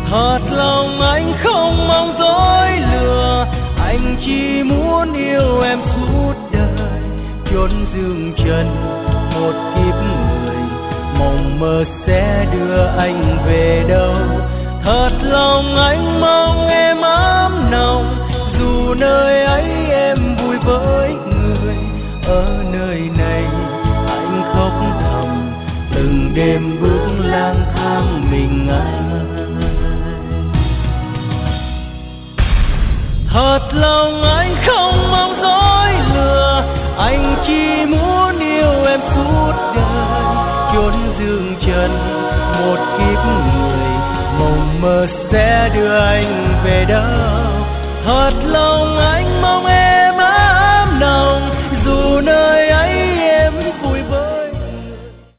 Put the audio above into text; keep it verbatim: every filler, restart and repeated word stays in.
Thật lòng anh không mong dối lừa, anh chỉ muốn yêu em suốt đời. Chốn dương trần một kiếp người, mộng mơ sẽ đưa anh về đâu. Thật lòng anh mong em ấm nồng, dù nơi ấy em vui với người. Ở nơi này anh khóc thầm, từng đêm bước lang thang mình anh. Thật lòng anh không mong dối lừa, anh chỉ muốn yêu em suốt đời. Chốn dương trần một kiếp người, mộng mơ sẽ đưa anh về đâu. Thật lòng anh mong em